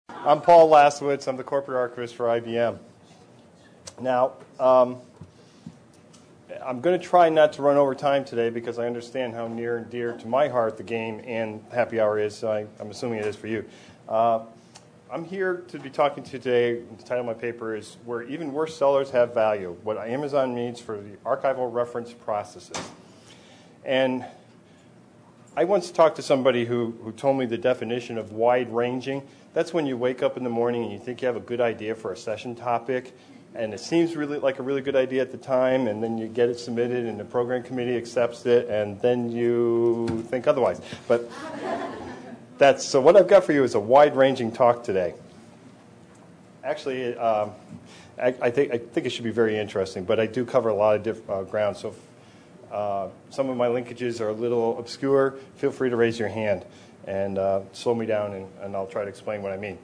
I'm Paul Lasowitz. I'm the corporate archivist for IBM. Now, I'm going to try not to run over time today because I understand how near and dear to my heart the game and happy hour is, so I'm assuming it is for you. I'm here to be talking to you today. The title of my paper is Where Even Worse Sellers Have Value, What Amazon Means for the Archival Reference Processes. And I once talked to somebody who told me the definition of wide-ranging. That's when you wake up in the morning and you think you have a good idea for a session topic, and it seems really like a really good idea at the time, and then you get it submitted and the program committee accepts it, and then you think otherwise. But so what I've got for you is a wide-ranging talk today. Actually, I think it should be very interesting, but I do cover a lot of different ground, so some of my linkages are a little obscure. Feel free to raise your hand and slow me down, and I'll try to explain what I mean.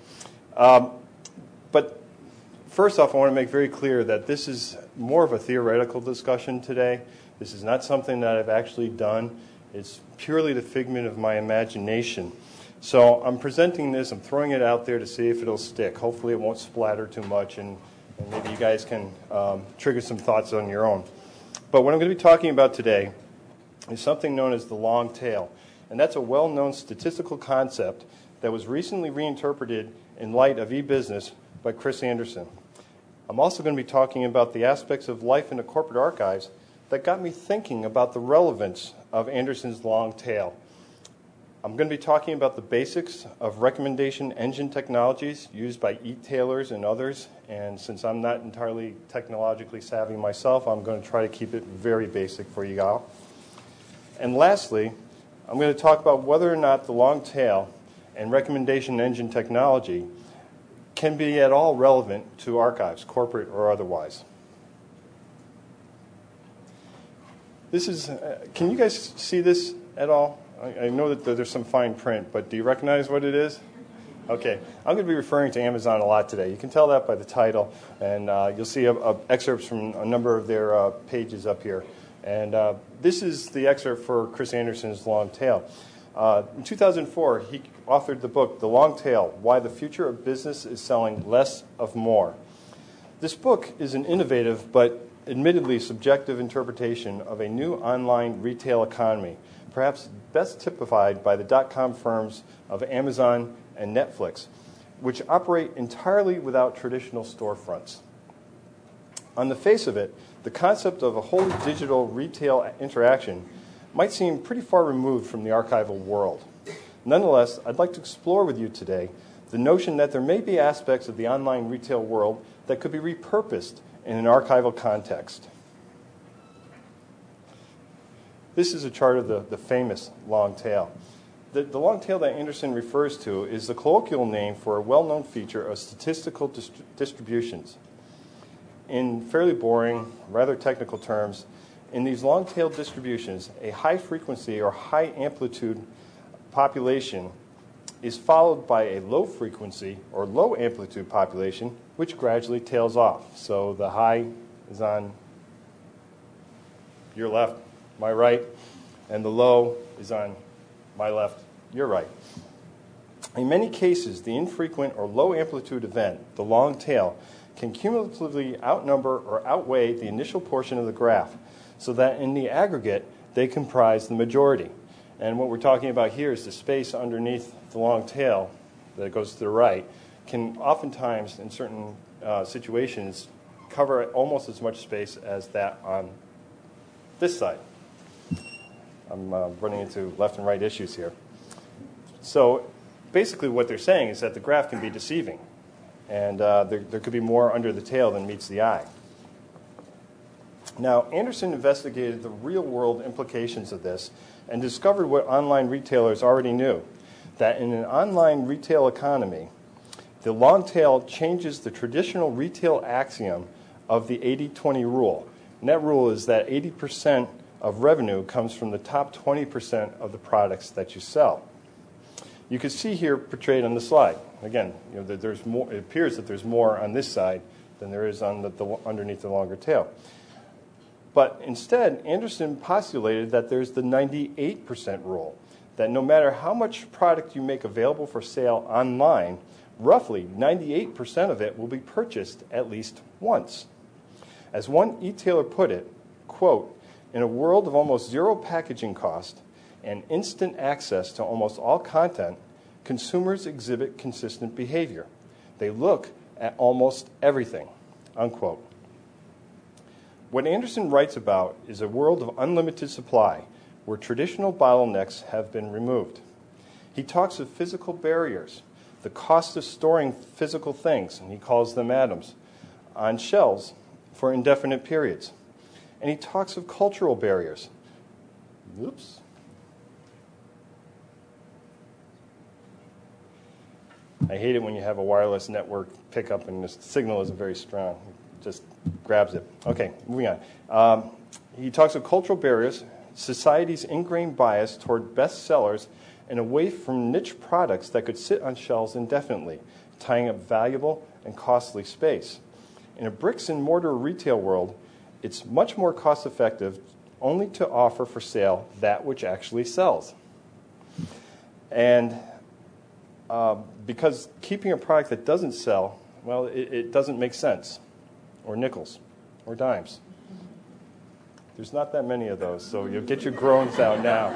But first off, I want to make very clear that this is more of a theoretical discussion today. This is not something that I've actually done. It's purely the figment of my imagination. So I'm presenting this. I'm throwing it out there to see if it'll stick. Hopefully it won't splatter too much, and maybe you guys can trigger some thoughts on your own. But what I'm going to be talking about today is something known as the long tail. And that's a well-known statistical concept that was recently reinterpreted in light of e-business by Chris Anderson. I'm also going to be talking about the aspects of life in the corporate archives that got me thinking about the relevance of Anderson's long tail. I'm going to be talking about the basics of recommendation engine technologies used by e-tailers and others. And since I'm not entirely technologically savvy myself, I'm going to try to keep it very basic for you all. And lastly, I'm going to talk about whether or not the long tail and recommendation engine technology can be at all relevant to archives, corporate or otherwise. This is, can you guys see this at all? I know that there's some fine print, but do you recognize what it is? Okay, I'm going to be referring to Amazon a lot today. You can tell that by the title, and you'll see excerpts from a number of their pages up here. And this is the excerpt for Chris Anderson's Long Tail. In 2004, he authored the book, The Long Tail, Why the Future of Business is Selling Less of More. This book is an innovative but admittedly subjective interpretation of a new online retail economy, perhaps best typified by the dot-com firms of Amazon and Netflix, which operate entirely without traditional storefronts. On the face of it, the concept of a wholly digital retail interaction might seem pretty far removed from the archival world. Nonetheless, I'd like to explore with you today the notion that there may be aspects of the online retail world that could be repurposed in an archival context. This is a chart of the famous long tail. The long tail that Anderson refers to is the colloquial name for a well-known feature of statistical distributions. In fairly boring, rather technical terms, in these long-tail distributions, a high-frequency or high-amplitude population is followed by a low-frequency or low-amplitude population, which gradually tails off. So the high is on your left, my right, and the low is on my left, your right. In many cases, the infrequent or low-amplitude event, the long tail, can cumulatively outnumber or outweigh the initial portion of the graph, so that in the aggregate, they comprise the majority. And what we're talking about here is the space underneath the long tail that goes to the right can oftentimes, in certain situations, cover almost as much space as that on this side. I'm running into left and right issues here. So basically what they're saying is that the graph can be deceiving, and there could be more under the tail than meets the eye. Now, Anderson investigated the real-world implications of this and discovered what online retailers already knew, that in an online retail economy, the long tail changes the traditional retail axiom of the 80-20 rule. And that rule is that 80% of revenue comes from the top 20% of the products that you sell. You can see here portrayed on the slide. Again, there's more. It appears that there's more on this side than there is on the underneath the longer tail. But instead, Anderson postulated that there's the 98% rule, that no matter how much product you make available for sale online, roughly 98% of it will be purchased at least once. As one e-tailer put it, quote, "In a world of almost zero packaging cost and instant access to almost all content, consumers exhibit consistent behavior. They look at almost everything," unquote. What Anderson writes about is a world of unlimited supply where traditional bottlenecks have been removed. He talks of physical barriers, the cost of storing physical things, and he calls them atoms, on shelves for indefinite periods. And he talks of cultural barriers. Oops. I hate it when you have a wireless network pickup and the signal isn't very strong. It just grabs it. Okay, moving on. He talks of cultural barriers, society's ingrained bias toward best sellers, and away from niche products that could sit on shelves indefinitely, tying up valuable and costly space. In a bricks and mortar retail world, it's much more cost effective only to offer for sale that which actually sells. And because keeping a product that doesn't sell, well, it doesn't make sense, or nickels, or dimes. There's not that many of those, so you'll get your groans out now.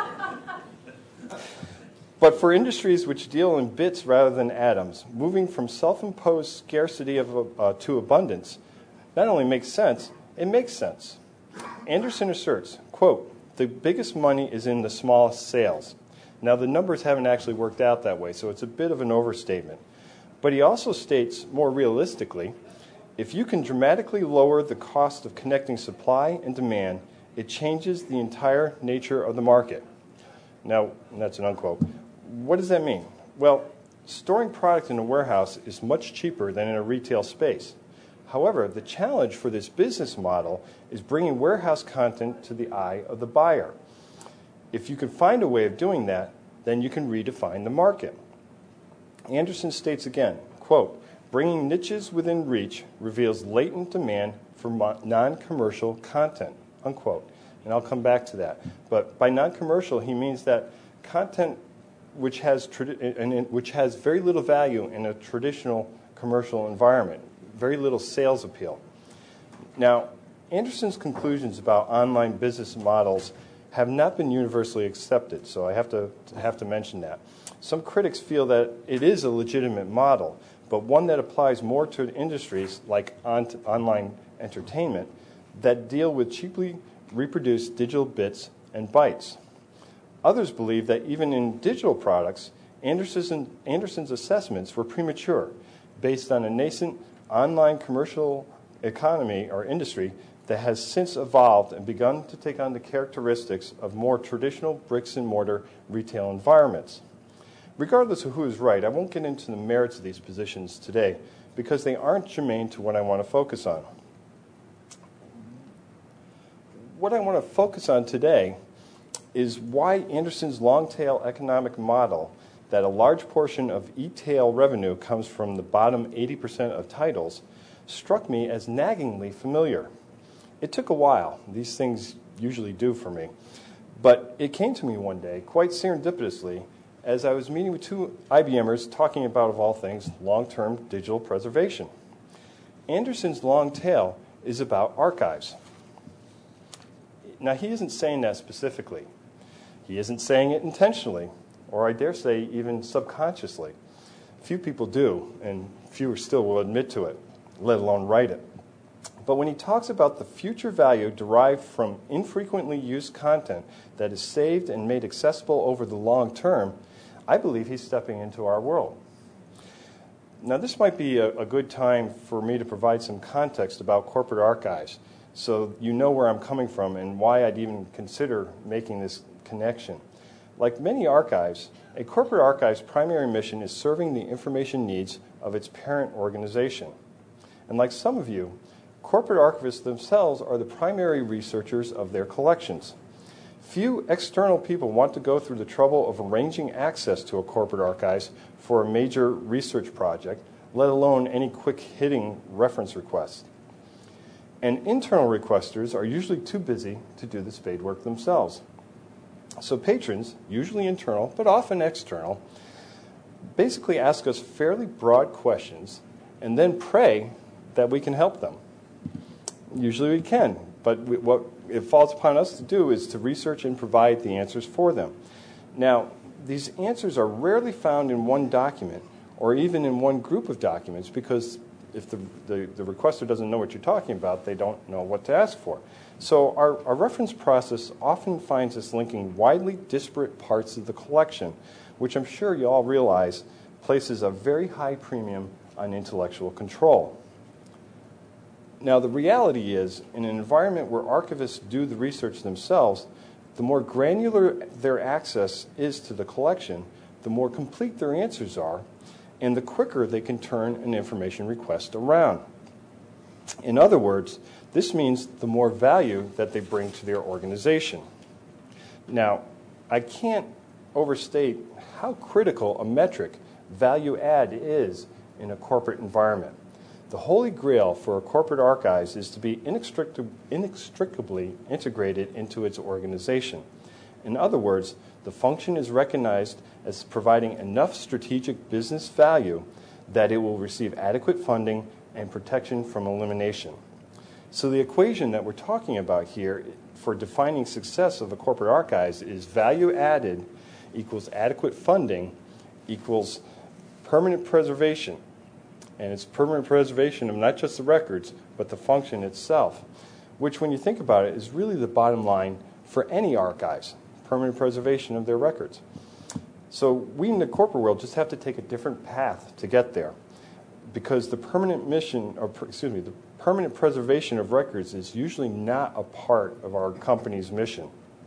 But for industries which deal in bits rather than atoms, moving from self-imposed scarcity to abundance not only makes sense, it makes sense. Anderson asserts, quote, "The biggest money is in the smallest sales." Now, the numbers haven't actually worked out that way, so it's a bit of an overstatement. But he also states, more realistically, if you can dramatically lower the cost of connecting supply and demand, it changes the entire nature of the market. Now, that's an unquote. What does that mean? Well, storing product in a warehouse is much cheaper than in a retail space. However, the challenge for this business model is bringing warehouse content to the eye of the buyer. If you can find a way of doing that, then you can redefine the market. Anderson states again, quote, "Bringing niches within reach reveals latent demand for non-commercial content," unquote. And I'll come back to that. But by non-commercial, he means that content which has very little value in a traditional commercial environment, very little sales appeal. Now, Anderson's conclusions about online business models have not been universally accepted, so I have to mention that. Some critics feel that it is a legitimate model, but one that applies more to industries like online entertainment that deal with cheaply reproduced digital bits and bytes. Others believe that even in digital products, Anderson's assessments were premature, based on a nascent online commercial economy or industry that has since evolved and begun to take on the characteristics of more traditional bricks and mortar retail environments. Regardless of who is right, I won't get into the merits of these positions today because they aren't germane to what I want to focus on. What I want to focus on today is why Anderson's long-tail economic model, that a large portion of e-tail revenue comes from the bottom 80% of titles, struck me as naggingly familiar. It took a while. These things usually do for me. But it came to me one day, quite serendipitously, as I was meeting with two IBMers talking about, of all things, long-term digital preservation. Anderson's long tail is about archives. Now, he isn't saying that specifically. He isn't saying it intentionally, or I dare say even subconsciously. Few people do, and fewer still will admit to it, let alone write it. But when he talks about the future value derived from infrequently used content that is saved and made accessible over the long term, I believe he's stepping into our world. Now, this might be a good time for me to provide some context about corporate archives, so you know where I'm coming from and why I'd even consider making this connection. Like many archives, a corporate archive's primary mission is serving the information needs of its parent organization. And like some of you, corporate archivists themselves are the primary researchers of their collections. Few external people want to go through the trouble of arranging access to a corporate archives for a major research project, let alone any quick-hitting reference requests. And internal requesters are usually too busy to do the spade work themselves. So patrons, usually internal, but often external, basically ask us fairly broad questions and then pray that we can help them. Usually we can, but what it falls upon us to do is to research and provide the answers for them. Now, these answers are rarely found in one document or even in one group of documents, because if the requester doesn't know what you're talking about, they don't know what to ask for. So our reference process often finds us linking widely disparate parts of the collection, which I'm sure you all realize places a very high premium on intellectual control. Now, the reality is, in an environment where archivists do the research themselves, the more granular their access is to the collection, the more complete their answers are, and the quicker they can turn an information request around. In other words, this means the more value that they bring to their organization. Now, I can't overstate how critical a metric value add is in a corporate environment. The holy grail for a corporate archives is to be inextricably integrated into its organization. In other words, the function is recognized as providing enough strategic business value that it will receive adequate funding and protection from elimination. So the equation that we're talking about here for defining success of a corporate archives is value added equals adequate funding equals permanent preservation. And it's permanent preservation of not just the records, but the function itself, which, when you think about it, is really the bottom line for any archives, permanent preservation of their records. So we in the corporate world just have to take a different path to get there, because the permanent preservation of records is usually not a part of our company's mission.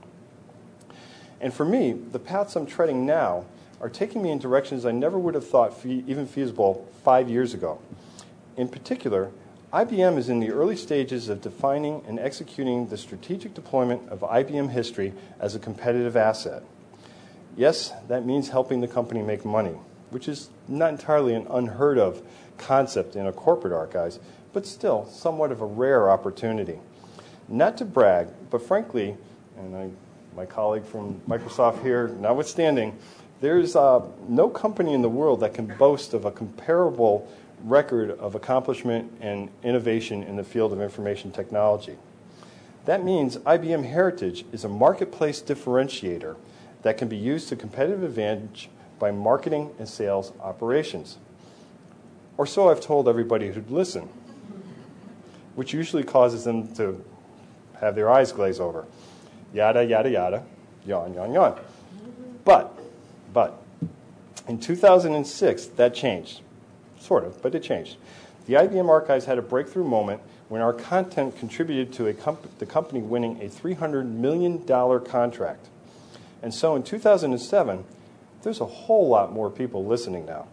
And for me, the paths I'm treading now are taking me in directions I never would have thought even feasible 5 years ago. In particular, IBM is in the early stages of defining and executing the strategic deployment of IBM history as a competitive asset. Yes, that means helping the company make money, which is not entirely an unheard of concept in a corporate archives, but still somewhat of a rare opportunity. Not to brag, but frankly, and my colleague from Microsoft here notwithstanding, there's no company in the world that can boast of a comparable record of accomplishment and innovation in the field of information technology. That means IBM Heritage is a marketplace differentiator that can be used to competitive advantage by marketing and sales operations. Or so I've told everybody who'd listen, which usually causes them to have their eyes glaze over. Yada, yada, yada, yawn, yawn, yawn. But in 2006, that changed. Sort of, but it changed. The IBM Archives had a breakthrough moment when our content contributed to the company winning a $300 million contract. And so in 2007, there's a whole lot more people listening now.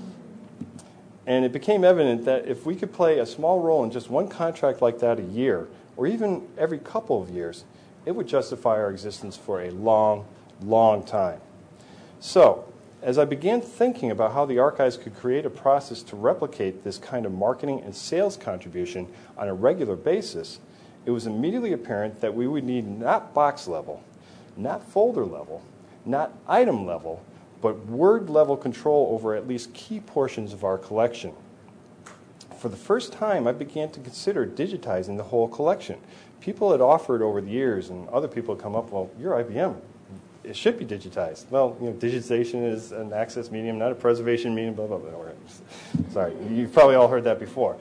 And it became evident that if we could play a small role in just one contract like that a year, or even every couple of years, it would justify our existence for a long, long time. So, as I began thinking about how the archives could create a process to replicate this kind of marketing and sales contribution on a regular basis, it was immediately apparent that we would need not box level, not folder level, not item level, but word level control over at least key portions of our collection. For the first time, I began to consider digitizing the whole collection. People had offered over the years, and other people had come up, well, you're IBM. It should be digitized. Well, digitization is an access medium, not a preservation medium, blah, blah, blah. Sorry, you've probably all heard that before.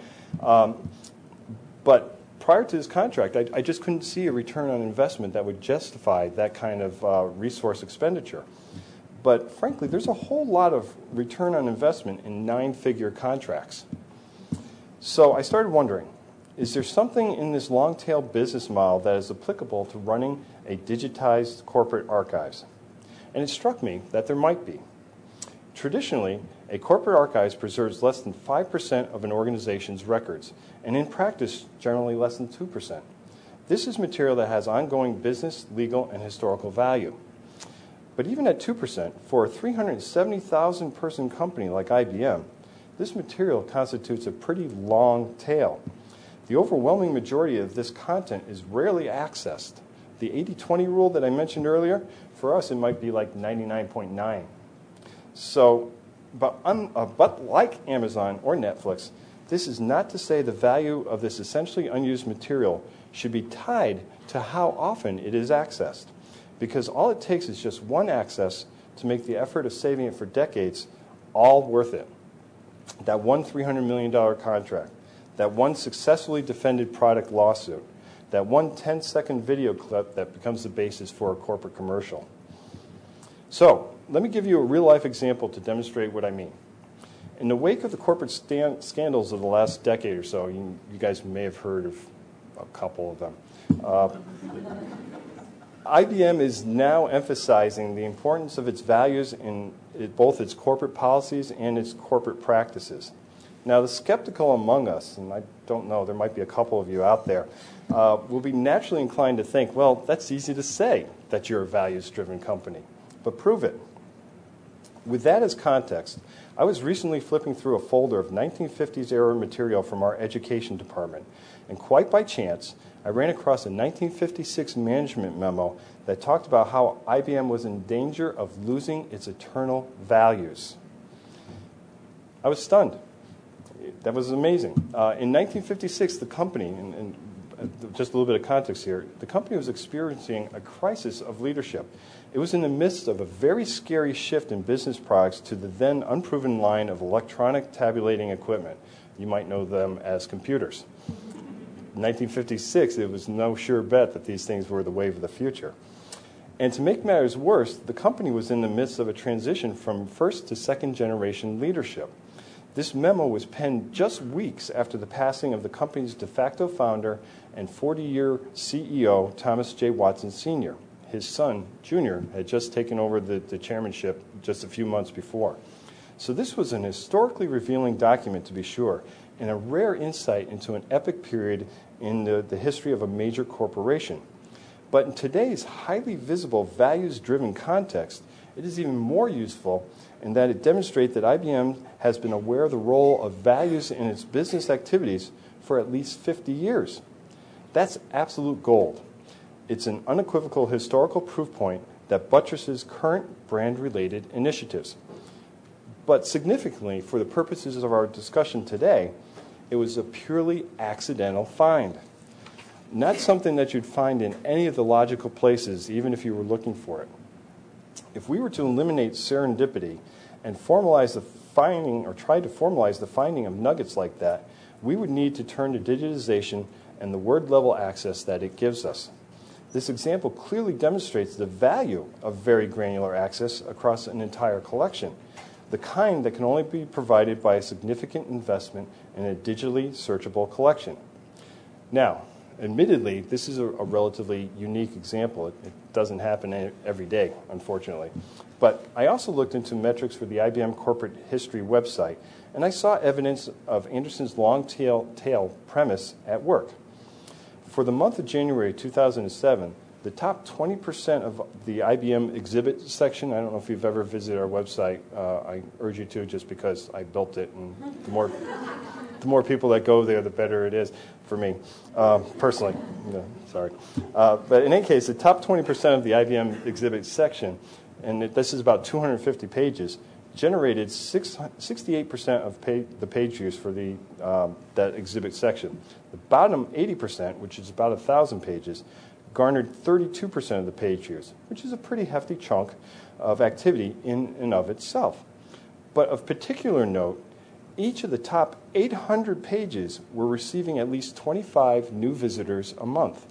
But prior to this contract, I just couldn't see a return on investment that would justify that kind of resource expenditure. But frankly, there's a whole lot of return on investment in 9-figure contracts. So I started wondering, is there something in this long-tail business model that is applicable to running a digitized corporate archives? And it struck me that there might be. Traditionally, a corporate archives preserves less than 5% of an organization's records, and in practice, generally less than 2%. This is material that has ongoing business, legal, and historical value. But even at 2%, for a 370,000-person company like IBM, this material constitutes a pretty long tail. The overwhelming majority of this content is rarely accessed. The 80-20 rule that I mentioned earlier, for us it might be like 99.9. So But like Amazon or Netflix, this is not to say the value of this essentially unused material should be tied to how often it is accessed, because all it takes is just one access to make the effort of saving it for decades all worth it. That one $300 million contract, that one successfully defended product lawsuit, that one 10-second video clip that becomes the basis for a corporate commercial. So, let me give you a real-life example to demonstrate what I mean. In the wake of the corporate scandals of the last decade or so, you guys may have heard of a couple of them, IBM is now emphasizing the importance of its values in both its corporate policies and its corporate practices. Now, the skeptical among us, and I don't know, there might be a couple of you out there, will be naturally inclined to think, well, that's easy to say that you're a values-driven company, but prove it. With that as context, I was recently flipping through a folder of 1950s-era material from our education department, and quite by chance, I ran across a 1956 management memo that talked about how IBM was in danger of losing its eternal values. I was stunned. That was amazing. In 1956, the company, and just a little bit of context here, the company was experiencing a crisis of leadership. It was in the midst of a very scary shift in business products to the then unproven line of electronic tabulating equipment. You might know them as computers. In 1956, it was no sure bet that these things were the wave of the future. And to make matters worse, the company was in the midst of a transition from first to second generation leadership. This memo was penned just weeks after the passing of the company's de facto founder and 40-year CEO, Thomas J. Watson Sr. His son, Junior, had just taken over the chairmanship just a few months before. So this was an historically revealing document, to be sure, and a rare insight into an epic period in the history of a major corporation. But in today's highly visible, values-driven context, it is even more useful in that it demonstrates that IBM has been aware of the role of values in its business activities for at least 50 years. That's absolute gold. It's an unequivocal historical proof point that buttresses current brand-related initiatives. But significantly, for the purposes of our discussion today, it was a purely accidental find. Not something that you'd find in any of the logical places, even if you were looking for it. If we were to eliminate serendipity and formalize the finding, or try to formalize the finding of nuggets like that, we would need to turn to digitization and the word-level access that it gives us. This example clearly demonstrates the value of very granular access across an entire collection, the kind that can only be provided by a significant investment in a digitally searchable collection. Now, admittedly, this is a relatively unique example. It doesn't happen every day, unfortunately. But I also looked into metrics for the IBM Corporate History website, and I saw evidence of Anderson's long tail premise at work. For the month of January 2007, the top 20% of the IBM exhibit section, I don't know if you've ever visited our website. I urge you to, just because I built it, and the more people that go there, the better it is for me, personally. No, sorry. But in any case, the top 20% of the IBM exhibit section, and this is about 250 pages, generated 68% of the page views for that exhibit section. The bottom 80%, which is about 1,000 pages, garnered 32% of the page views, which is a pretty hefty chunk of activity in and of itself. But of particular note, each of the top 800 pages were receiving at least 25 new visitors a month.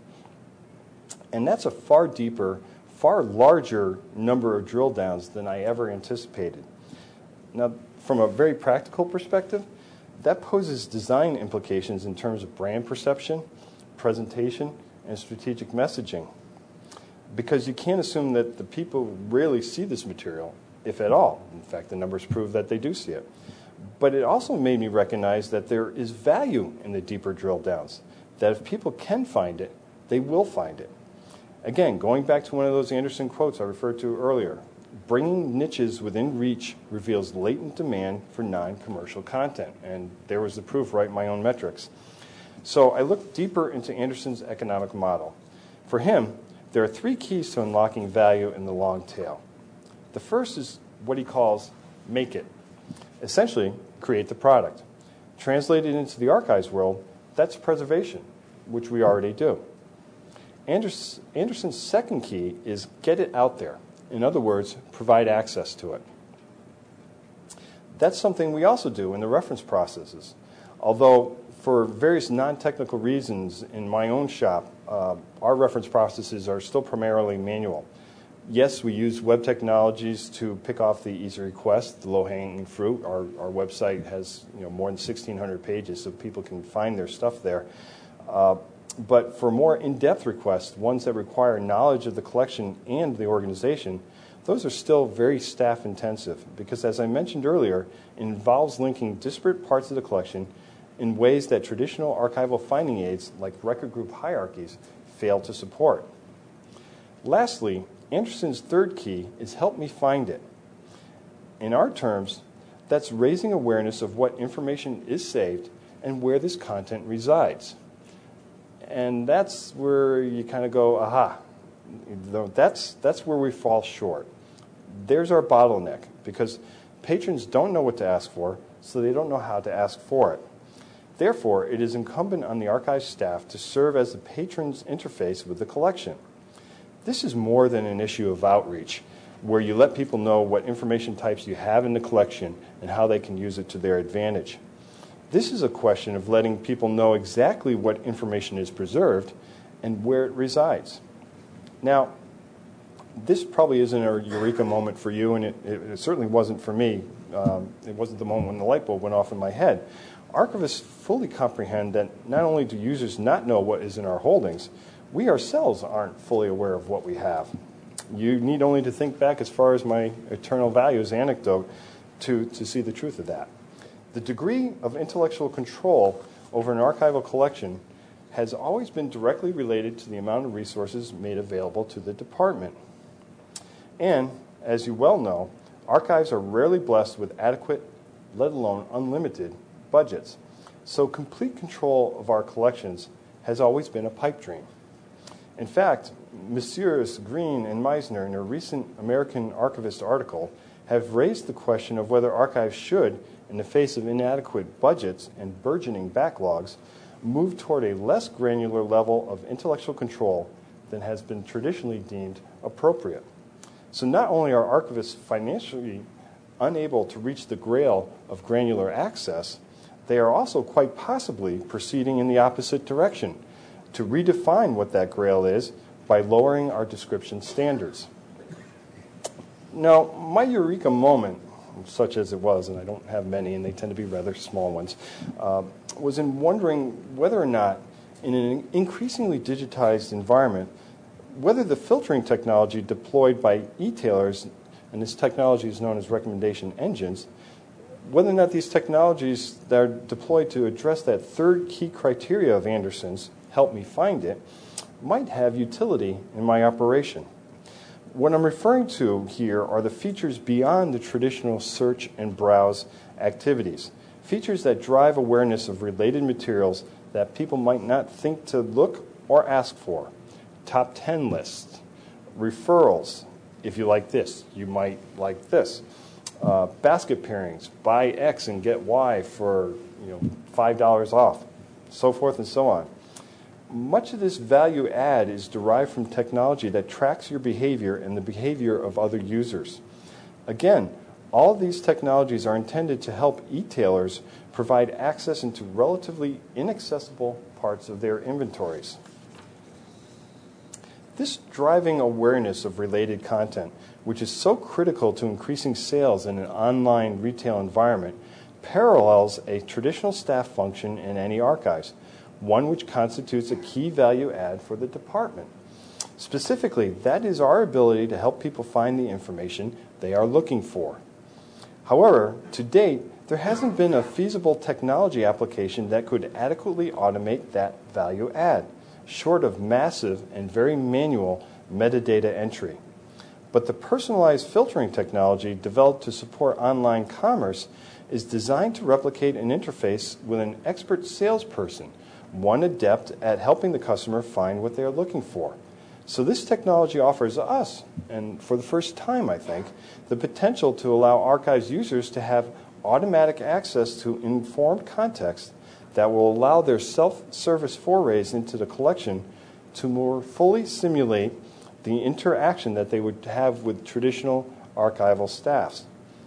And that's a far deeper, far larger number of drill downs than I ever anticipated. Now, from a very practical perspective, that poses design implications in terms of brand perception, presentation, and strategic messaging. Because you can't assume that the people rarely see this material, if at all. In fact, the numbers prove that they do see it. But it also made me recognize that there is value in the deeper drill downs, that if people can find it, they will find it. Again, going back to one of those Anderson quotes I referred to earlier, bringing niches within reach reveals latent demand for non-commercial content. And there was the proof right in my own metrics. So I looked deeper into Anderson's economic model. For him, there are three keys to unlocking value in the long tail. The first is what he calls make it. Essentially, create the product. Translated into the archives world, that's preservation, which we already do. Anderson's second key is get it out there. In other words, provide access to it. That's something we also do in the reference processes. Although, for various non-technical reasons in my own shop, our reference processes are still primarily manual. Yes, we use web technologies to pick off the easy request, the low-hanging fruit. Our website has more than 1,600 pages, so people can find their stuff there. But for more in-depth requests, ones that require knowledge of the collection and the organization, those are still very staff-intensive because, as I mentioned earlier, it involves linking disparate parts of the collection in ways that traditional archival finding aids, like record group hierarchies, fail to support. Lastly, Anderson's third key is help me find it. In our terms, that's raising awareness of what information is saved and where this content resides. And that's where you kind of go, aha, that's where we fall short. There's our bottleneck, because patrons don't know what to ask for, so they don't know how to ask for it. Therefore, it is incumbent on the archive staff to serve as the patron's interface with the collection. This is more than an issue of outreach, where you let people know what information types you have in the collection and how they can use it to their advantage. This is a question of letting people know exactly what information is preserved and where it resides. Now, this probably isn't a eureka moment for you, and it certainly wasn't for me. It wasn't the moment when the light bulb went off in my head. Archivists fully comprehend that not only do users not know what is in our holdings, we ourselves aren't fully aware of what we have. You need only to think back as far as my eternal values anecdote to see the truth of that. The degree of intellectual control over an archival collection has always been directly related to the amount of resources made available to the department. And, as you well know, archives are rarely blessed with adequate, let alone unlimited, budgets. So complete control of our collections has always been a pipe dream. In fact, Messrs. Green and Meisner, in a recent American Archivist article, have raised the question of whether archives should, in the face of inadequate budgets and burgeoning backlogs, move toward a less granular level of intellectual control than has been traditionally deemed appropriate. So not only are archivists financially unable to reach the grail of granular access, they are also quite possibly proceeding in the opposite direction, to redefine what that grail is by lowering our description standards. Now, my eureka moment, such as it was, and I don't have many, and they tend to be rather small ones, was in wondering whether or not, in an increasingly digitized environment, whether the filtering technology deployed by e-tailers, and this technology is known as recommendation engines, whether or not these technologies that are deployed to address that third key criteria of Anderson's, help me find it, might have utility in my operation. What I'm referring to here are the features beyond the traditional search and browse activities, features that drive awareness of related materials that people might not think to look or ask for. Top 10 lists, referrals. If you like this, you might like this. Basket pairings, buy X and get Y for $5 off, so forth and so on. Much of this value add is derived from technology that tracks your behavior and the behavior of other users. Again, all of these technologies are intended to help e-tailers provide access into relatively inaccessible parts of their inventories. This driving awareness of related content, which is so critical to increasing sales in an online retail environment, parallels a traditional staff function in any archives, one which constitutes a key value add for the department. Specifically, that is our ability to help people find the information they are looking for. However, to date, there hasn't been a feasible technology application that could adequately automate that value add, short of massive and very manual metadata entry. But the personalized filtering technology developed to support online commerce is designed to replicate an interface with an expert salesperson, one adept at helping the customer find what they are looking for. So this technology offers us, and for the first time I think, the potential to allow archives users to have automatic access to informed context that will allow their self-service forays into the collection to more fully simulate the interaction that they would have with traditional archival staffs.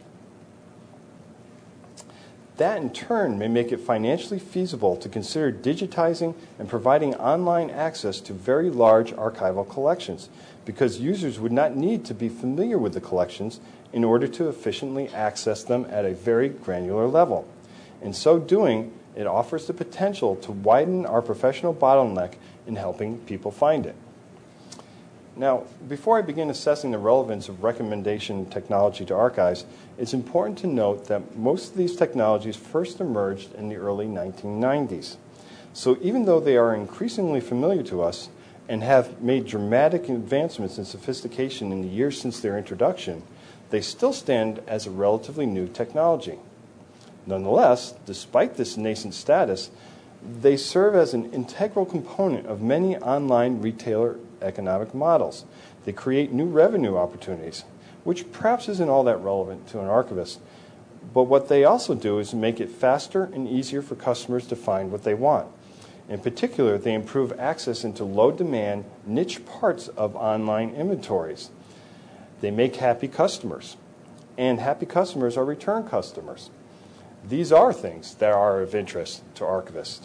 That, in turn, may make it financially feasible to consider digitizing and providing online access to very large archival collections, because users would not need to be familiar with the collections in order to efficiently access them at a very granular level. In so doing, it offers the potential to widen our professional bottleneck in helping people find it. Now, before I begin assessing the relevance of recommendation technology to archives, it's important to note that most of these technologies first emerged in the early 1990s. So even though they are increasingly familiar to us and have made dramatic advancements in sophistication in the years since their introduction, they still stand as a relatively new technology. Nonetheless, despite this nascent status, they serve as an integral component of many online retailer economic models. They create new revenue opportunities, which perhaps isn't all that relevant to an archivist. But what they also do is make it faster and easier for customers to find what they want. In particular, they improve access into low-demand, niche parts of online inventories. They make happy customers, and happy customers are return customers. These are things that are of interest to archivists.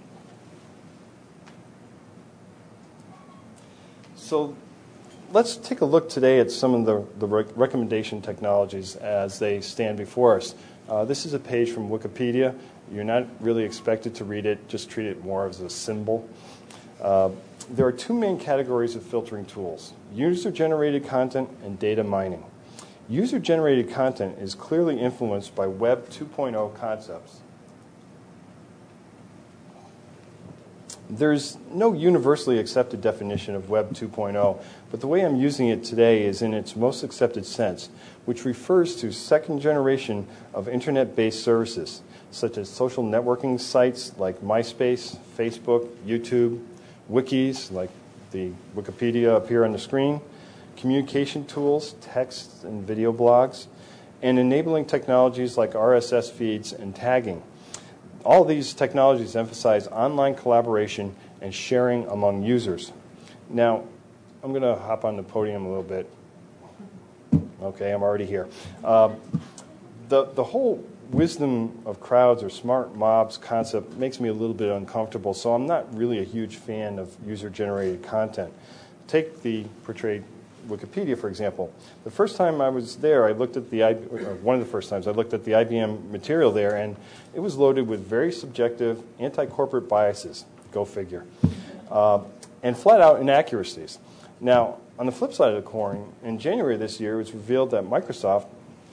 So let's take a look today at some of the recommendation technologies as they stand before us. This is a page from Wikipedia. You're not really expected to read it, just treat it more as a symbol. There are two main categories of filtering tools: user-generated content and data mining. User-generated content is clearly influenced by Web 2.0 concepts. There's no universally accepted definition of Web 2.0, but the way I'm using it today is in its most accepted sense, which refers to second generation of internet-based services, such as social networking sites like MySpace, Facebook, YouTube, wikis like the Wikipedia up here on the screen, communication tools, text and video blogs, and enabling technologies like RSS feeds and tagging. All these technologies emphasize online collaboration and sharing among users. Now, I'm going to hop on the podium a little bit. Okay, I'm already here. The whole wisdom of crowds or smart mobs concept makes me a little bit uncomfortable, so I'm not really a huge fan of user-generated content. Take the portrayed Wikipedia, for example. The first time I was there, I looked at one of the first times I looked at the IBM material there, and it was loaded with very subjective anti-corporate biases, go figure, and flat-out inaccuracies. Now, on the flip side of the coin, in January of this year, it was revealed that Microsoft,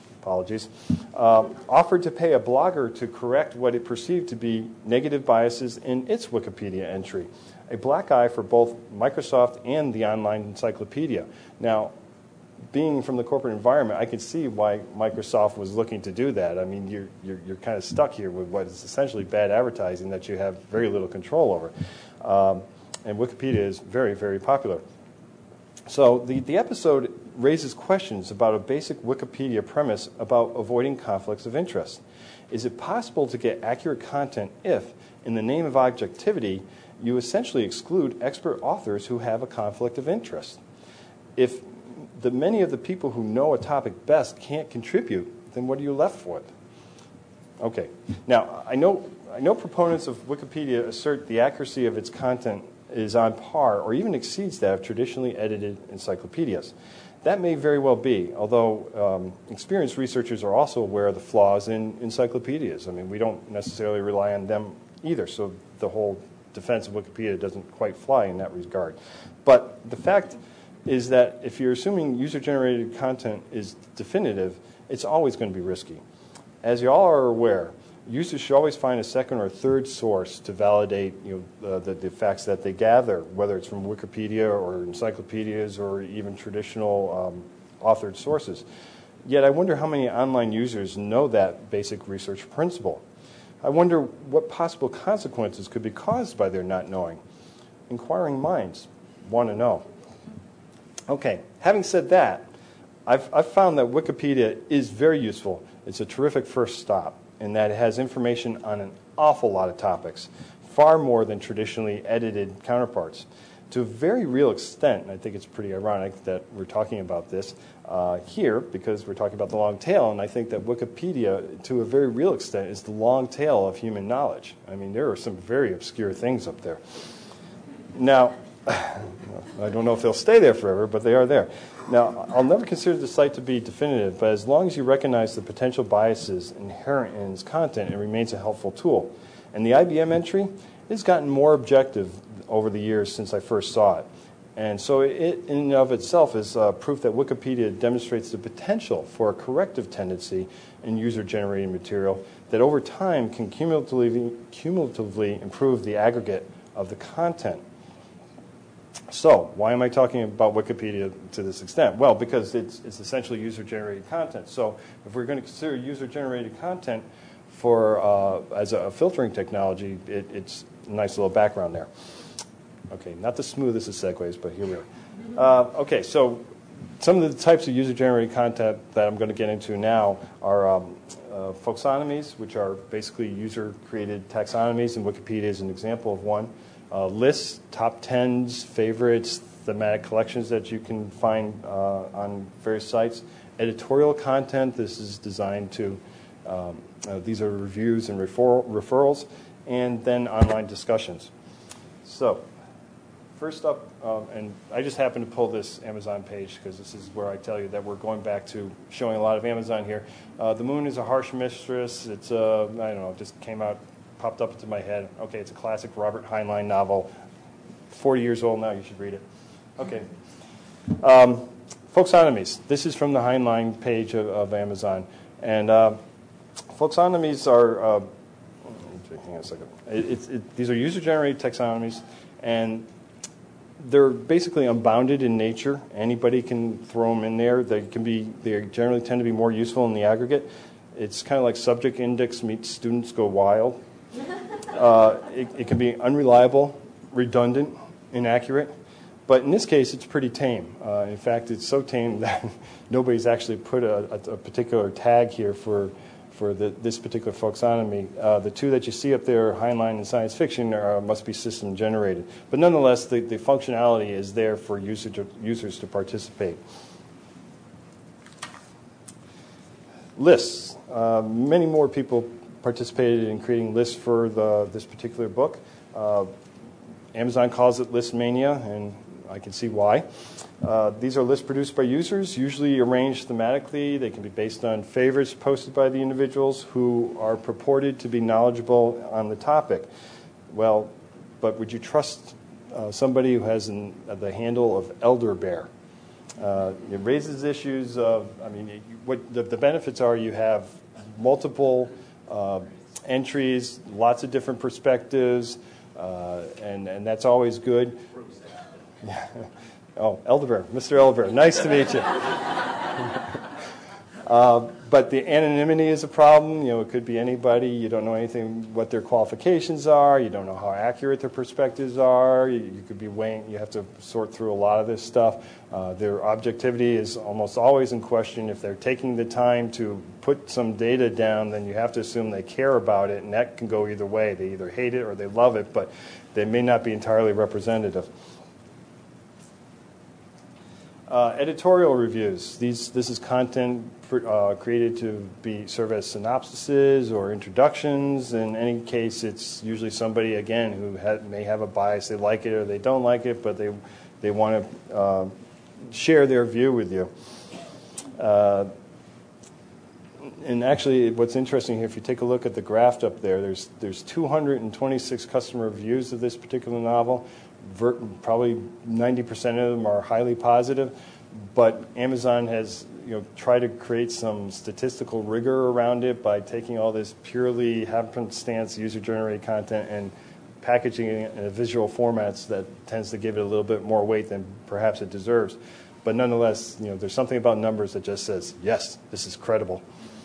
offered to pay a blogger to correct what it perceived to be negative biases in its Wikipedia entry. A black eye for both Microsoft and the online encyclopedia. Now, being from the corporate environment, I can see why Microsoft was looking to do that. I mean, you're kind of stuck here with what is essentially bad advertising that you have very little control over. And Wikipedia is very, very popular. So the episode raises questions about a basic Wikipedia premise about avoiding conflicts of interest. Is it possible to get accurate content if, in the name of objectivity, you essentially exclude expert authors who have a conflict of interest? If many of the people who know a topic best can't contribute, then what are you left with? Okay. Now, I know proponents of Wikipedia assert the accuracy of its content is on par or even exceeds that of traditionally edited encyclopedias. That may very well be, although experienced researchers are also aware of the flaws in encyclopedias. I mean, we don't necessarily rely on them either, so the whole defense of Wikipedia doesn't quite fly in that regard. But the fact is that if you're assuming user-generated content is definitive, it's always going to be risky. As you all are aware, users should always find a second or third source to validate the facts that they gather, whether it's from Wikipedia or encyclopedias or even traditional authored sources. Yet I wonder how many online users know that basic research principle. I wonder what possible consequences could be caused by their not knowing. Inquiring minds want to know. Okay, having said that, I've found that Wikipedia is very useful. It's a terrific first stop in that it has information on an awful lot of topics, far more than traditionally edited counterparts. To a very real extent, and I think it's pretty ironic that we're talking about this here because we're talking about the long tail, and I think that Wikipedia, to a very real extent, is the long tail of human knowledge. I mean, there are some very obscure things up there. Now, I don't know if they'll stay there forever, but they are there. Now, I'll never consider the site to be definitive, but as long as you recognize the potential biases inherent in its content, it remains a helpful tool. And the IBM entry has gotten more objective over the years since I first saw it. And so it, in and of itself, is proof that Wikipedia demonstrates the potential for a corrective tendency in user-generated material that over time can cumulatively improve the aggregate of the content. So, why am I talking about Wikipedia to this extent? Well, because it's essentially user-generated content. So, if we're going to consider user-generated content for as a filtering technology, it's a nice little background there. Okay, not the smoothest of segues, but here we are. Okay, so some of the types of user-generated content that I'm going to get into now are folksonomies, which are basically user-created taxonomies, and Wikipedia is an example of one. Lists, top tens, favorites, thematic collections that you can find on various sites. Editorial content, this is designed to, these are reviews and referrals, and then online discussions. So, first up, and I just happened to pull this Amazon page because this is where I tell you that we're going back to showing a lot of Amazon here. The Moon is a Harsh Mistress. It's, I don't know, it just came out, popped up into my head. Okay, it's a classic Robert Heinlein novel. 40 years old now, you should read it. Okay. Folksonomies. This is from the Heinlein page of Amazon. And folksonomies are, hang on a second. These are user-generated taxonomies, and they're basically unbounded in nature. Anybody can throw them in there. They generally tend to be more useful in the aggregate. It's kind of like subject index meets students go wild. It can be unreliable, redundant, inaccurate. But in this case, it's pretty tame. In fact, it's so tame that nobody's actually put a particular tag here for this particular folksonomy. The two that you see up there, Heinlein and science fiction, must be system generated. But nonetheless, the functionality is there for users to participate. Lists. Many more people participated in creating lists for this particular book. Amazon calls it List Mania, and I can see why. These are lists produced by users, usually arranged thematically. They can be based on favorites posted by the individuals who are purported to be knowledgeable on the topic. Well, but would you trust somebody who has the handle of Elderbear? It raises issues of, I mean, what the benefits are, you have multiple entries, lots of different perspectives, and that's always good. Oh, Elderbear, Mr. Elderbear, nice to meet you. But the anonymity is a problem. You know, it could be anybody. You don't know anything what their qualifications are. You don't know how accurate their perspectives are. You could be weighing. You have to sort through a lot of this stuff. Their objectivity is almost always in question. If they're taking the time to put some data down, then you have to assume they care about it, and that can go either way. They either hate it or they love it, but they may not be entirely representative. Editorial reviews. This is content created to serve as synopsises or introductions. In any case, it's usually somebody, again, who may have a bias. They like it or they don't like it, but they want to share their view with you. And actually, what's interesting here, if you take a look at the graph up there, there's 226 customer reviews of this particular novel. Probably 90% of them are highly positive, but Amazon has tried to create some statistical rigor around it by taking all this purely happenstance user-generated content and packaging it in visual formats that tends to give it a little bit more weight than perhaps it deserves. But nonetheless, there's something about numbers that just says, yes, this is credible.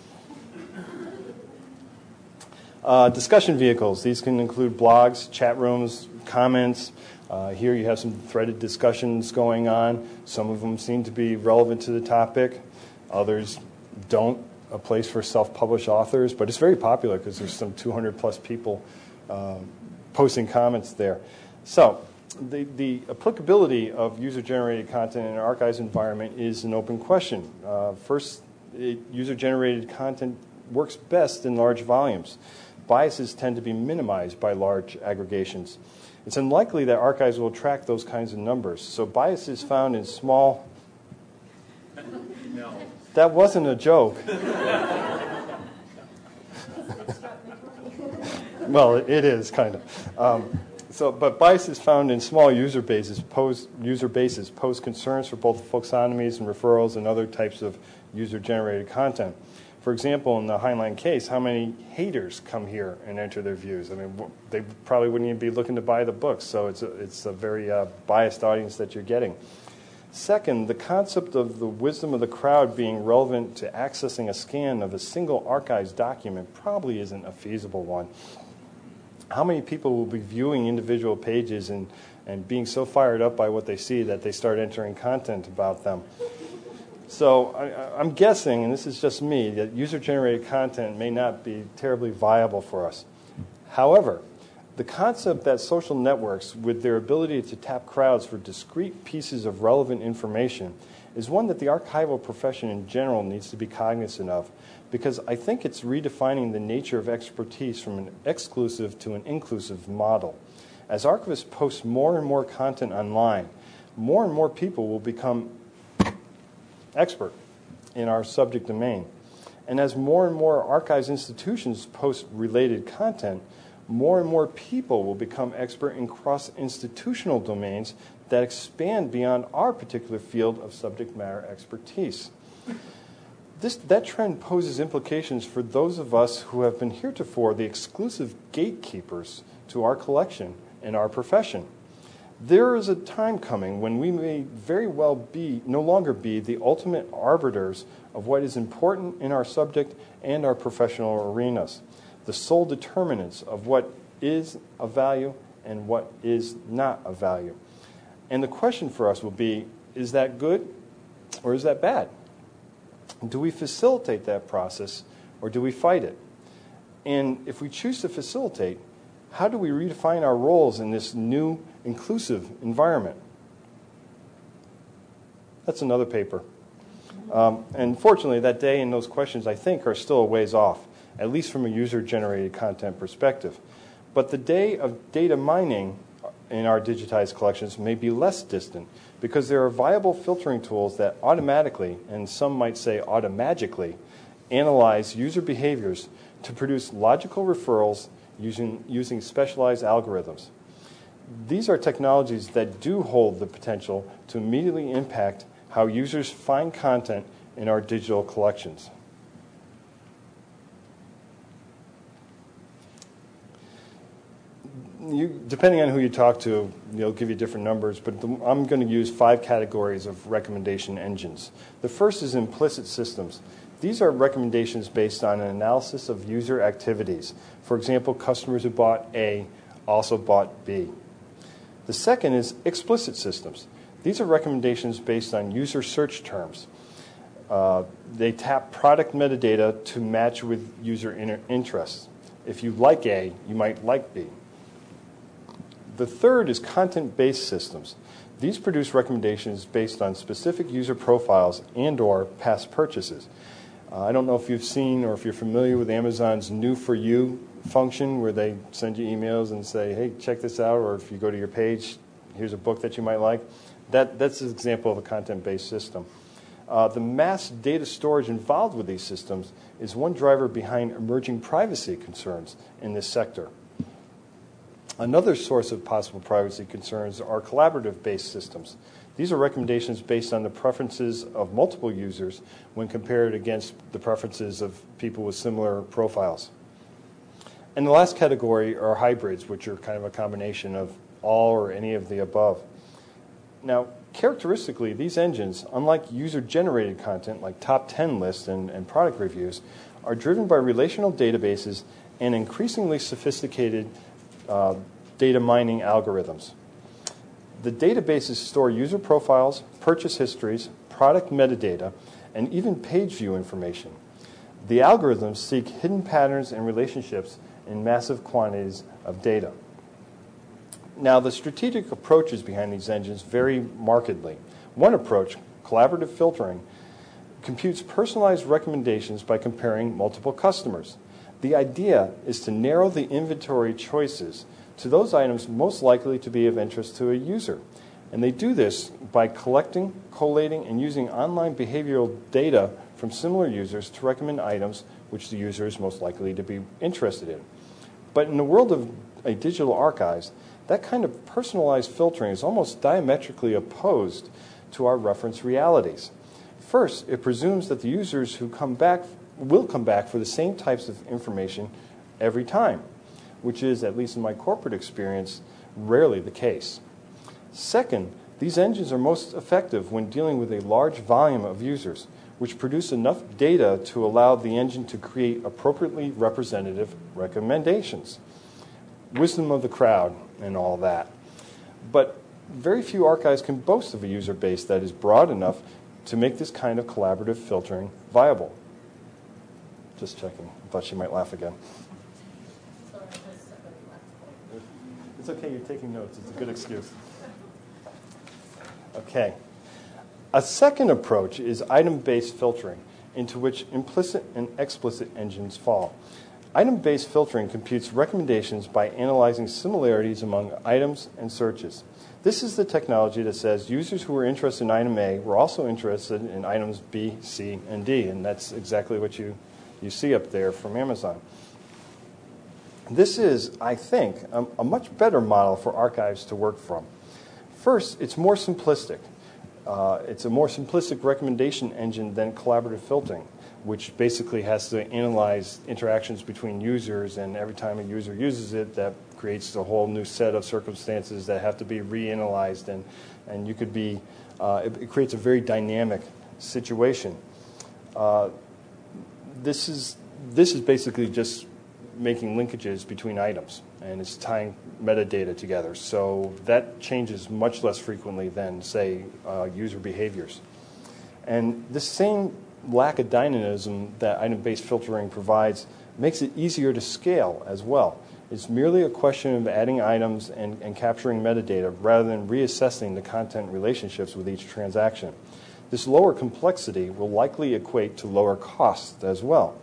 Discussion vehicles. These can include blogs, chat rooms, comments. Here you have some threaded discussions going on. Some of them seem to be relevant to the topic. Others don't. A place for self-published authors, but it's very popular because there's some 200-plus people posting comments there. So the applicability of user-generated content in an archives environment is an open question. First, user-generated content works best in large volumes. Biases tend to be minimized by large aggregations. It's unlikely that archives will track those kinds of numbers. So biases found in small... No. That wasn't a joke. Well, it is kind of. But biases found in small user bases pose concerns for both folksonomies and referrals and other types of user-generated content. For example, in the Heinlein case, how many haters come here and enter their views? I mean, they probably wouldn't even be looking to buy the books, so it's a very biased audience that you're getting. Second, the concept of the wisdom of the crowd being relevant to accessing a scan of a single archives document probably isn't a feasible one. How many people will be viewing individual pages and being so fired up by what they see that they start entering content about them? So I'm guessing, and this is just me, that user-generated content may not be terribly viable for us. However, the concept that social networks, with their ability to tap crowds for discrete pieces of relevant information, is one that the archival profession in general needs to be cognizant of, because I think it's redefining the nature of expertise from an exclusive to an inclusive model. As archivists post more and more content online, more and more people will become expert in our subject domain. And as more and more archives institutions post related content, more and more people will become expert in cross-institutional domains that expand beyond our particular field of subject matter expertise. That trend poses implications for those of us who have been heretofore the exclusive gatekeepers to our collection and our profession. There is a time coming when we may very well no longer be the ultimate arbiters of what is important in our subject and our professional arenas, the sole determinants of what is of value and what is not of value. And the question for us will be, is that good or is that bad? Do we facilitate that process or do we fight it? And if we choose to facilitate, how do we redefine our roles in this new inclusive environment? That's another paper. And fortunately, that day and those questions, I think, are still a ways off, at least from a user-generated content perspective. But the day of data mining in our digitized collections may be less distant, because there are viable filtering tools that automatically, and some might say automagically, analyze user behaviors to produce logical referrals using specialized algorithms. These are technologies that do hold the potential to immediately impact how users find content in our digital collections. Depending on who you talk to, they'll give you different numbers, but I'm going to use 5 categories of recommendation engines. The first is implicit systems. These are recommendations based on an analysis of user activities. For example, customers who bought A also bought B. The second is explicit systems. These are recommendations based on user search terms. They tap product metadata to match with user interests. If you like A, you might like B. The third is content-based systems. These produce recommendations based on specific user profiles and/or past purchases. I don't know if you've seen or if you're familiar with Amazon's New For You function, where they send you emails and say, hey, check this out, or if you go to your page, here's a book that you might like. That's an example of a content-based system. The mass data storage involved with these systems is one driver behind emerging privacy concerns in this sector. Another source of possible privacy concerns are collaborative-based systems. These are recommendations based on the preferences of multiple users when compared against the preferences of people with similar profiles. And the last category are hybrids, which are kind of a combination of all or any of the above. Now, characteristically, these engines, unlike user-generated content like top 10 lists and product reviews, are driven by relational databases and increasingly sophisticated data mining algorithms. The databases store user profiles, purchase histories, product metadata, and even page view information. The algorithms seek hidden patterns and relationships in massive quantities of data. Now, the strategic approaches behind these engines vary markedly. One approach, collaborative filtering, computes personalized recommendations by comparing multiple customers. The idea is to narrow the inventory choices to those items most likely to be of interest to a user. And they do this by collecting, collating, and using online behavioral data from similar users to recommend items which the user is most likely to be interested in. But in the world of digital archives, that kind of personalized filtering is almost diametrically opposed to our reference realities. First, it presumes that the users who will come back for the same types of information every time, which is, at least in my corporate experience, rarely the case. Second, these engines are most effective when dealing with a large volume of users, which produce enough data to allow the engine to create appropriately representative recommendations. Wisdom of the crowd and all that. But very few archives can boast of a user base that is broad enough to make this kind of collaborative filtering viable. Just checking. I thought she might laugh again. It's okay, you're taking notes. It's a good excuse. Okay. A second approach is item-based filtering, into which implicit and explicit engines fall. Item-based filtering computes recommendations by analyzing similarities among items and searches. This is the technology that says users who were interested in item A were also interested in items B, C, and D, and that's exactly what you see up there from Amazon. This is, I think, a much better model for archives to work from. First, it's more simplistic. It's a more simplistic recommendation engine than collaborative filtering, which basically has to analyze interactions between users, and every time a user uses it, that creates a whole new set of circumstances that have to be reanalyzed, and you could be, it creates a very dynamic situation. This is basically just making linkages between items, and it's tying metadata together. So that changes much less frequently than, say, user behaviors. And this same lack of dynamism that item-based filtering provides makes it easier to scale as well. It's merely a question of adding items and capturing metadata rather than reassessing the content relationships with each transaction. This lower complexity will likely equate to lower costs as well.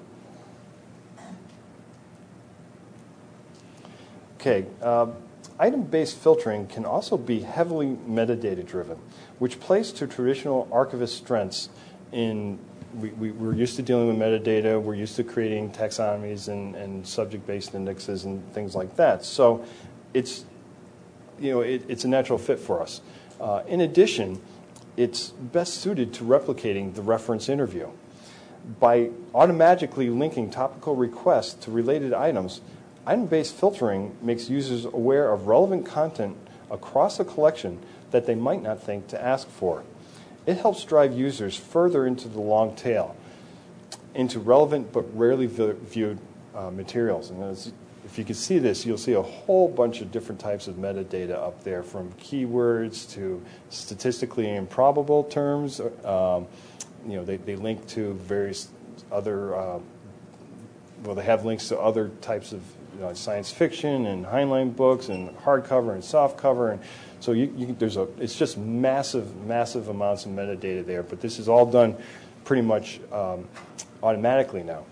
Okay, item-based filtering can also be heavily metadata-driven, which plays to traditional archivist strengths in we're used to dealing with metadata, we're used to creating taxonomies and subject-based indexes and things like that. So it's a natural fit for us. In addition, it's best suited to replicating the reference interview. By automatically linking topical requests to related items, item-based filtering makes users aware of relevant content across a collection that they might not think to ask for. It helps drive users further into the long tail, into relevant but rarely viewed materials. And if you can see this, you'll see a whole bunch of different types of metadata up there, from keywords to statistically improbable terms. They link to various other, they have links to other types of science fiction and Heinlein books and hardcover and softcover, and so it's just massive amounts of metadata there. But this is all done pretty much automatically now.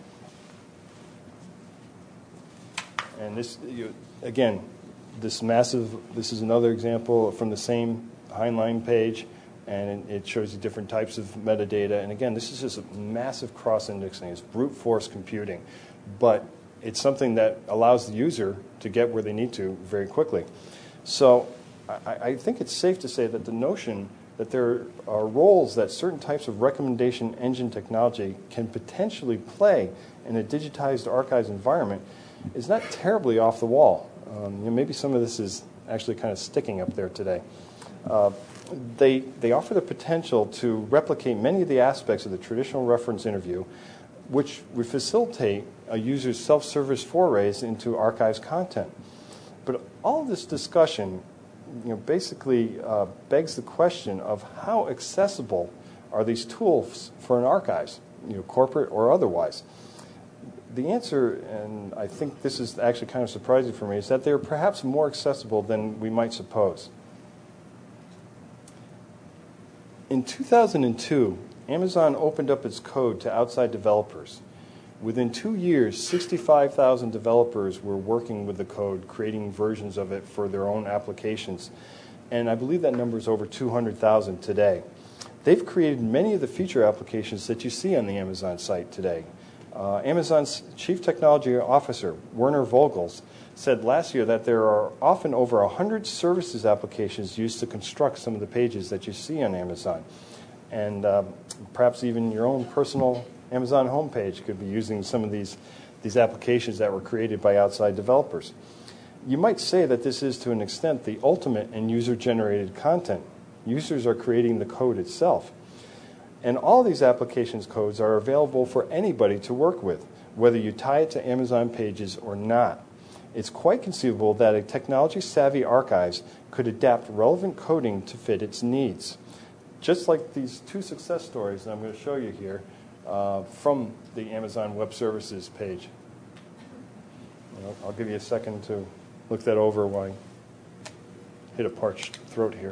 And this is another example from the same Heinlein page, and it shows you different types of metadata. And again, this is just a massive cross-indexing. It's brute force computing, but it's something that allows the user to get where they need to very quickly. So I think it's safe to say that the notion that there are roles that certain types of recommendation engine technology can potentially play in a digitized archives environment is not terribly off the wall. Maybe some of this is actually kind of sticking up there today. They offer the potential to replicate many of the aspects of the traditional reference interview, which would facilitate a user's self-service forays into archives content. But all of this discussion basically begs the question of how accessible are these tools for an archives, corporate or otherwise? The answer, and I think this is actually kind of surprising for me, is that they're perhaps more accessible than we might suppose. In 2002, Amazon opened up its code to outside developers. Within 2 years, 65,000 developers were working with the code, creating versions of it for their own applications. And I believe that number is over 200,000 today. They've created many of the feature applications that you see on the Amazon site today. Amazon's Chief Technology Officer, Werner Vogels, said last year that there are often over 100 services applications used to construct some of the pages that you see on Amazon. And perhaps even your own personal Amazon homepage could be using some of these applications that were created by outside developers. You might say that this is, to an extent, the ultimate in user-generated content. Users are creating the code itself. And all these applications codes are available for anybody to work with, whether you tie it to Amazon pages or not. It's quite conceivable that a technology-savvy archives could adapt relevant coding to fit its needs. Just like these two success stories that I'm going to show you here from the Amazon Web Services page. I'll give you a second to look that over while I hit a parched throat here.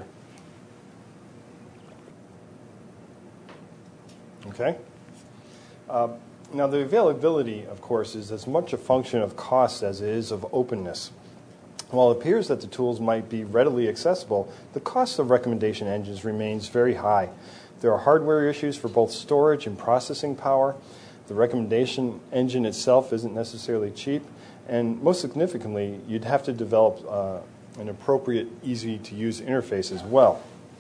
Okay? Now, the availability, of course, is as much a function of cost as it is of openness. While it appears that the tools might be readily accessible, the cost of recommendation engines remains very high. There are hardware issues for both storage and processing power. The recommendation engine itself isn't necessarily cheap. And most significantly, you'd have to develop an appropriate, easy-to-use interface as well.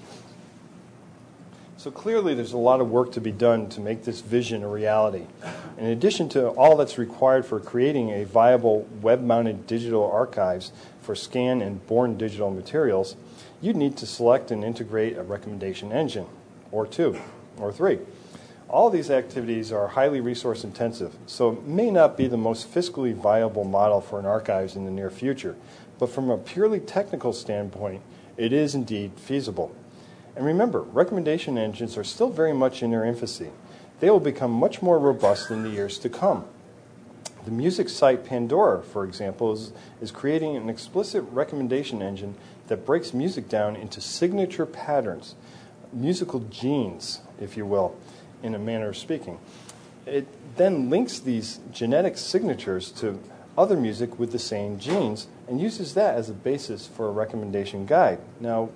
So clearly, there's a lot of work to be done to make this vision a reality. In addition to all that's required for creating a viable web-mounted digital archives for scan and born digital materials, you'd need to select and integrate a recommendation engine, or two, or three. All these activities are highly resource intensive, so it may not be the most fiscally viable model for an archives in the near future, but from a purely technical standpoint, it is indeed feasible. And remember, recommendation engines are still very much in their infancy. They will become much more robust in the years to come. The music site Pandora, for example, is creating an explicit recommendation engine that breaks music down into signature patterns, musical genes, if you will, in a manner of speaking. It then links these genetic signatures to other music with the same genes and uses that as a basis for a recommendation guide. Now,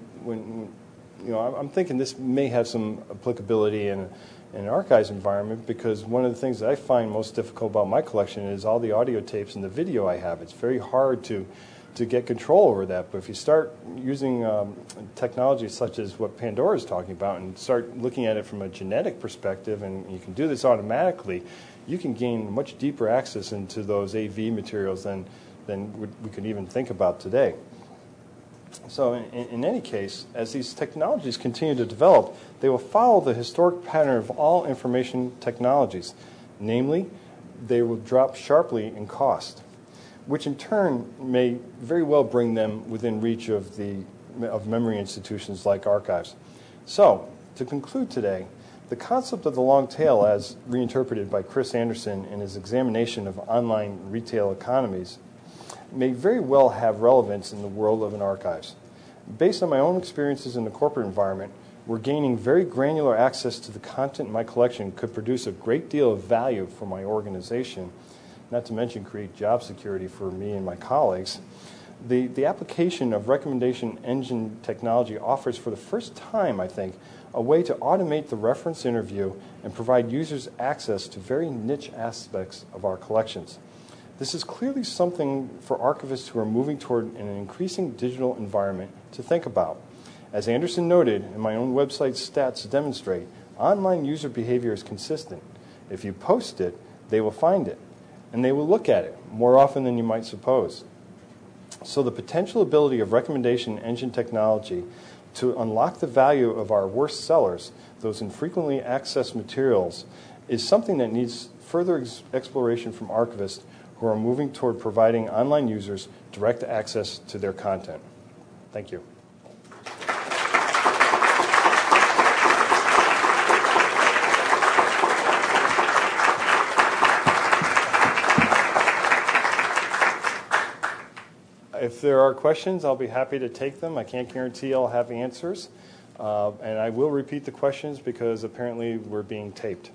I'm thinking this may have some applicability in an archives environment, because one of the things that I find most difficult about my collection is all the audio tapes and the video I have. It's very hard to get control over that. But if you start using technology such as what Pandora is talking about and start looking at it from a genetic perspective, and you can do this automatically, you can gain much deeper access into those AV materials than we could even think about today. So in any case, as these technologies continue to develop, they will follow the historic pattern of all information technologies. Namely, they will drop sharply in cost, which in turn may very well bring them within reach of memory institutions like archives. So, to conclude today, the concept of the long tail, as reinterpreted by Chris Anderson in his examination of online retail economies, may very well have relevance in the world of an archives. Based on my own experiences in the corporate environment, where gaining very granular access to the content in my collection could produce a great deal of value for my organization, not to mention create job security for me and my colleagues, the application of recommendation engine technology offers for the first time, I think, a way to automate the reference interview and provide users access to very niche aspects of our collections. This is clearly something for archivists who are moving toward an increasing digital environment to think about. As Anderson noted, and my own website's stats demonstrate, online user behavior is consistent. If you post it, they will find it, and they will look at it more often than you might suppose. So the potential ability of recommendation engine technology to unlock the value of our worst sellers, those infrequently accessed materials, is something that needs further exploration from archivists who are moving toward providing online users direct access to their content. Thank you. If there are questions, I'll be happy to take them. I can't guarantee I'll have answers. And I will repeat the questions because apparently we're being taped.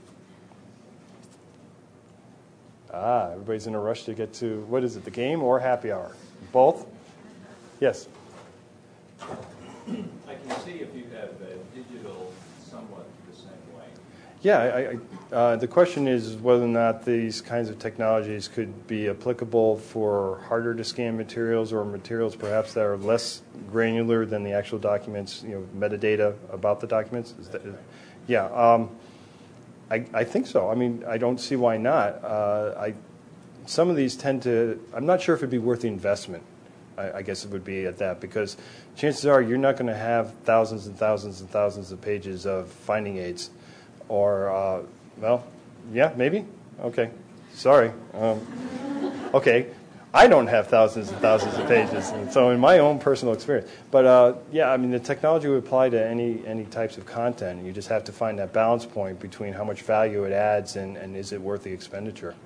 Everybody's in a rush to get to, what is it, the game or happy hour? Both? Yes. I can see if you have digital somewhat the same way. Yeah, the question is whether or not these kinds of technologies could be applicable for harder to scan materials or materials perhaps that are less granular than the actual documents, metadata about the documents. Yeah, I think so. I mean, I don't see why not. Some of these tend to, I'm not sure if it'd be worth the investment. I guess it would be at that, because chances are you're not going to have thousands and thousands and thousands of pages of finding aids. Or, yeah, maybe? Okay, sorry. Okay, I don't have thousands and thousands of pages, and so in my own personal experience. But, yeah, I mean, the technology would apply to any types of content. You just have to find that balance point between how much value it adds and is it worth the expenditure.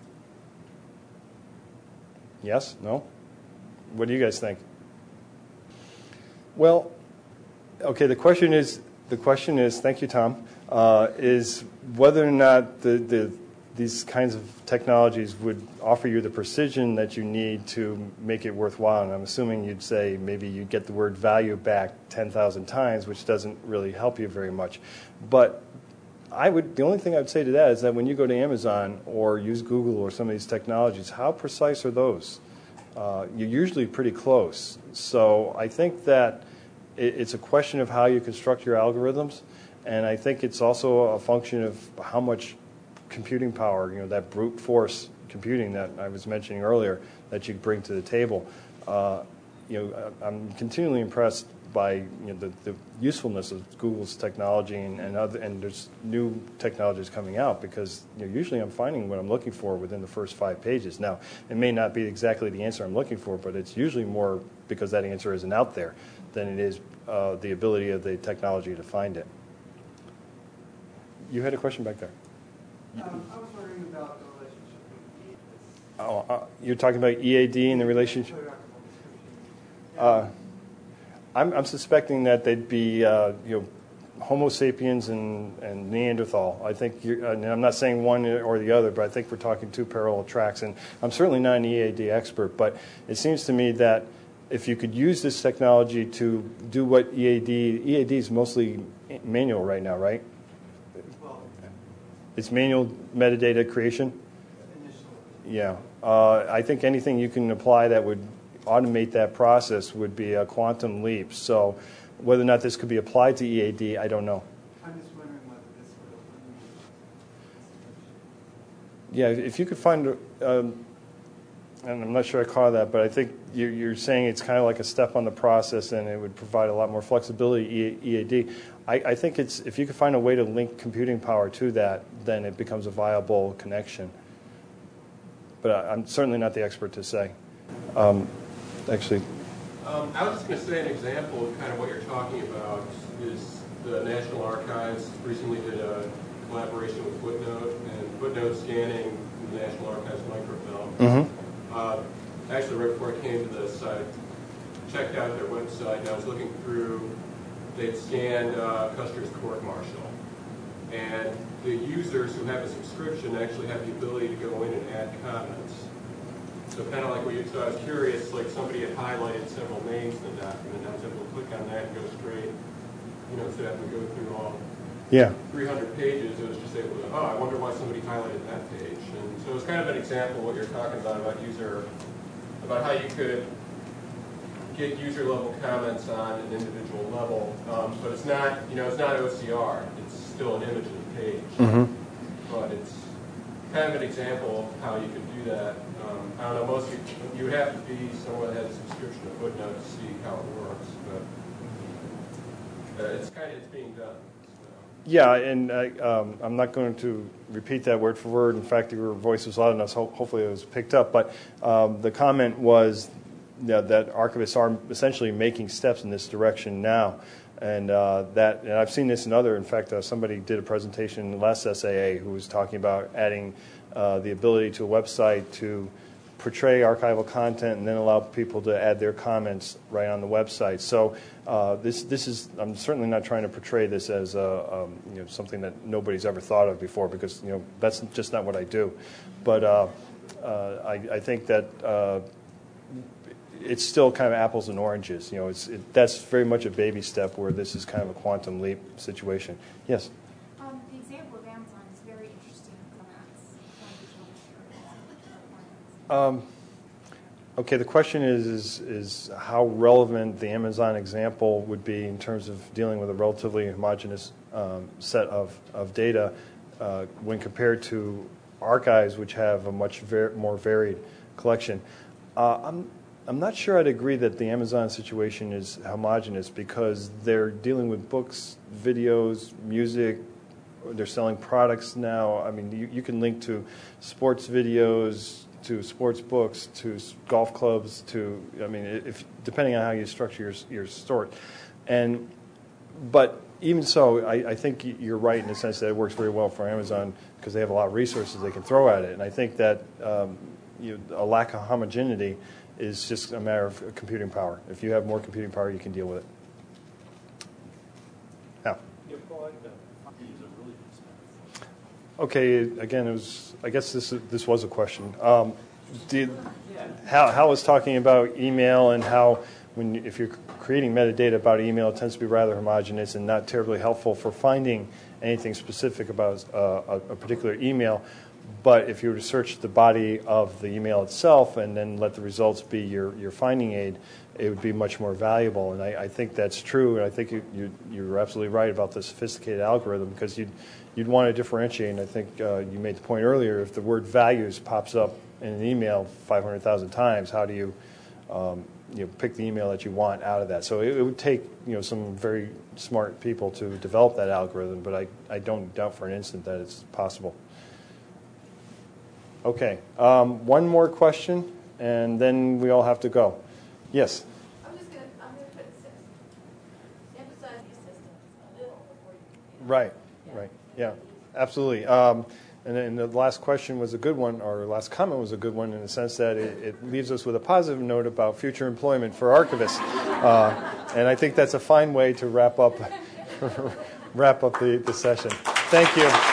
Yes? No? What do you guys think? Well, okay, the question is, thank you, Tom, is whether or not these kinds of technologies would offer you the precision that you need to make it worthwhile. And I'm assuming you'd say maybe you'd get the word value back 10,000 times, which doesn't really help you very much. But the only thing I would say to that is that when you go to Amazon or use Google or some of these technologies, how precise are those? You're usually pretty close. So I think that it's a question of how you construct your algorithms, and I think it's also a function of how much computing power, that brute force computing that I was mentioning earlier, that you bring to the table. I'm continually impressed by the usefulness of Google's technology and there's new technologies coming out, because usually I'm finding what I'm looking for within the first 5 pages. Now, it may not be exactly the answer I'm looking for, but it's usually more because that answer isn't out there than it is the ability of the technology to find it. You had a question back there. I was wondering about the relationship with EAD. You're talking about EAD and the relationship? I'm suspecting that they'd be, Homo sapiens and Neanderthal. I think and I'm not saying one or the other, but I think we're talking 2 parallel tracks. And I'm certainly not an EAD expert, but it seems to me that if you could use this technology to do what EAD is mostly manual right now, right? Well, it's manual metadata creation? Initially. Yeah. I think anything you can apply that would automate that process would be a quantum leap. So whether or not this could be applied to EAD, I don't know. I'm just wondering whether this would open. Yeah, if you could find, and I'm not sure I caught that, but I think you're saying it's kind of like a step on the process and it would provide a lot more flexibility, EAD. I think if you could find a way to link computing power to that, then it becomes a viable connection. But I'm certainly not the expert to say. Actually. I was just going to say an example of kind of what you're talking about is the National Archives recently did a collaboration with Footnote, and Footnote scanning the National Archives microfilm. Mm-hmm. Actually, right before I came to this, I checked out their website, and I was looking through, they'd scanned Custer's Court Martial. And the users who have a subscription actually have the ability to go in and add comments. So kind of like what you said, I was curious, like somebody had highlighted several names in the document, and I was able to click on that and go straight, instead of having to go through all 300 pages, it was just able to, I wonder why somebody highlighted that page. And so it's kind of an example of what you're talking about how you could get user-level comments on an individual level, but it's not, it's not OCR, it's still an image of the page. Mm-hmm. But it's kind of an example of how you could do that. I don't know, you would have to be someone that has a subscription to Footnote to see how it works, but it's being done. So. Yeah, and I'm not going to repeat that word for word. In fact, your voice was loud enough, so hopefully it was picked up. But the comment was that archivists are essentially making steps in this direction now. And I've seen this in other. In fact, somebody did a presentation last SAA who was talking about adding the ability to a website to portray archival content and then allow people to add their comments right on the website. So this is, I'm certainly not trying to portray this as something that nobody's ever thought of before, because that's just not what I do. But I think that it's still kind of apples and oranges. That's very much a baby step, where this is kind of a quantum leap situation. Yes? The example of Amazon is very interesting for that. Okay, the question is how relevant the Amazon example would be in terms of dealing with a relatively homogeneous set of data when compared to archives, which have a much more varied collection. I'm not sure I'd agree that the Amazon situation is homogeneous, because they're dealing with books, videos, music. They're selling products now. I mean, you can link to sports videos, to sports books, to golf clubs, to, depending on how you structure your store. But even so, I think you're right in the sense that it works very well for Amazon, because they have a lot of resources they can throw at it. And I think that a lack of homogeneity is just a matter of computing power. If you have more computing power, you can deal with it. Now. Okay, again, I guess this was a question. Hal was talking about email, and how if you're creating metadata about email, it tends to be rather homogeneous and not terribly helpful for finding anything specific about a particular email. But if you were to search the body of the email itself and then let the results be your finding aid, it would be much more valuable. And I think that's true, and I think you're absolutely right about the sophisticated algorithm, because you'd want to differentiate. And I think you made the point earlier, if the word values pops up in an email 500,000 times, how do you pick the email that you want out of that? So it would take some very smart people to develop that algorithm, but I don't doubt for an instant that it's possible. Okay, one more question, and then we all have to go. Yes? I'm going to emphasize these systems a little before you. Right, yeah, absolutely. And the last question was a good one, or last comment was a good one, in the sense that it leaves us with a positive note about future employment for archivists. And I think that's a fine way to wrap up the session. Thank you.